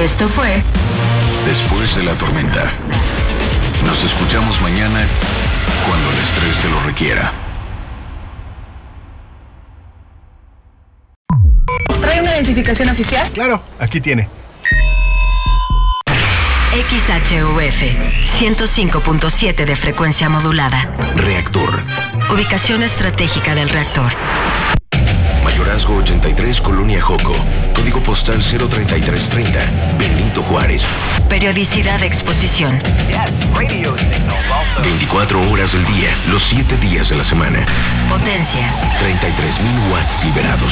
Esto fue Después de la tormenta. Nos escuchamos mañana cuando el estrés te lo requiera. ¿Trae una identificación oficial? Claro, aquí tiene. XHUF 105.7 de frecuencia modulada. Reactor. Ubicación estratégica del reactor. Mayorazgo 83, Colonia Joco. Código postal 03330, Benito Juárez. Periodicidad de exposición. 24 horas del día, los 7 días de la semana. Potencia. 33,000 watts liberados.